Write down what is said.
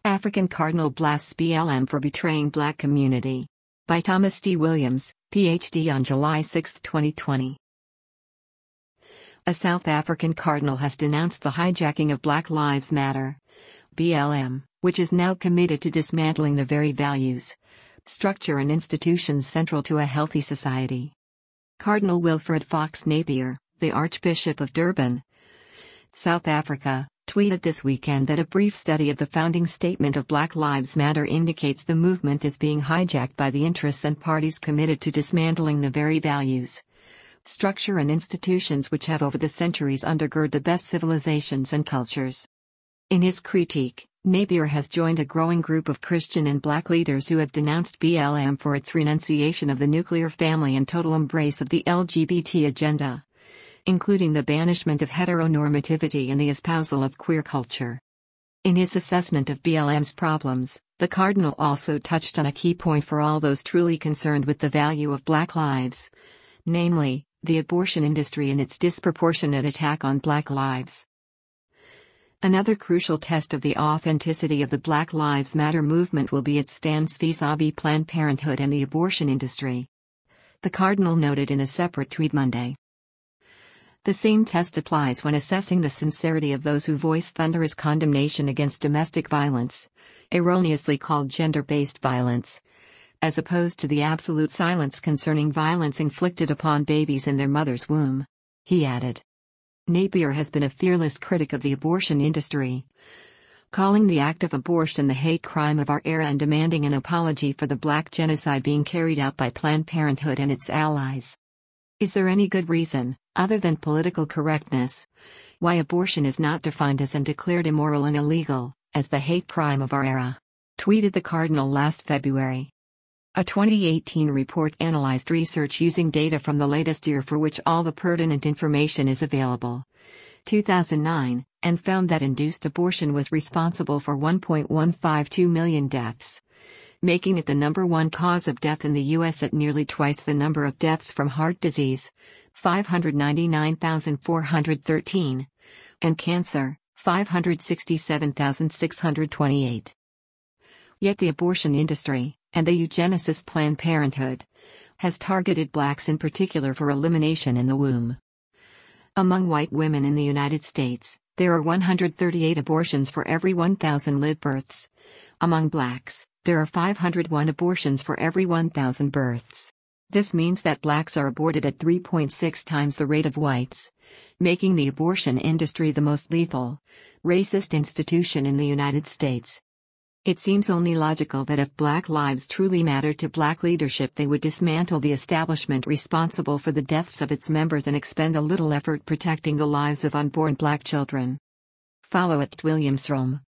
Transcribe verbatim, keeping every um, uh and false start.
African Cardinal blasts B L M for betraying Black community. By Thomas D. Williams, P H D on July sixth, twenty twenty. A South African cardinal has denounced the hijacking of Black Lives Matter (B L M), which is now committed to dismantling the very values, structure and institutions central to a healthy society. Cardinal Wilfred Fox Napier, the Archbishop of Durban, South Africa, tweeted this weekend that a brief study of the founding statement of Black Lives Matter indicates the movement is being hijacked by the interests and parties committed to dismantling the very values, structure and institutions which have over the centuries undergird the best civilizations and cultures. In his critique, Napier has joined a growing group of Christian and Black leaders who have denounced B L M for its renunciation of the nuclear family and total embrace of the L G B T agenda, including the banishment of heteronormativity and the espousal of queer culture. In his assessment of B L M's problems, the Cardinal also touched on a key point for all those truly concerned with the value of Black lives, namely, the abortion industry and its disproportionate attack on Black lives. Another crucial test of the authenticity of the Black Lives Matter movement will be its stance vis-à-vis Planned Parenthood and the abortion industry, the Cardinal noted in a separate tweet Monday. The same test applies when assessing the sincerity of those who voice thunderous condemnation against domestic violence, erroneously called gender-based violence, as opposed to the absolute silence concerning violence inflicted upon babies in their mother's womb, he added. Napier has been a fearless critic of the abortion industry, calling the act of abortion the hate crime of our era and demanding an apology for the Black genocide being carried out by Planned Parenthood and its allies. Is there any good reason, other than political correctness, why abortion is not defined as and declared immoral and illegal, as the hate crime of our era? Tweeted the Cardinal last February. A twenty eighteen report analyzed research using data from the latest year for which all the pertinent information is available, two thousand nine, and found that induced abortion was responsible for one point one five two million deaths, making it the number one cause of death in the U S at nearly twice the number of deaths from heart disease, five hundred ninety-nine thousand four hundred thirteen, and cancer, five hundred sixty-seven thousand six hundred twenty-eight. Yet the abortion industry, and the eugenicist Planned Parenthood, has targeted Blacks in particular for elimination in the womb. Among white women in the United States, there are one hundred thirty-eight abortions for every one thousand live births. Among Blacks, there are five hundred one abortions for every one thousand births. This means that Blacks are aborted at three point six times the rate of whites, making the abortion industry the most lethal, racist institution in the United States. It seems only logical that if Black lives truly mattered to Black leadership, they would dismantle the establishment responsible for the deaths of its members and expend a little effort protecting the lives of unborn Black children. Follow at Williamsrom.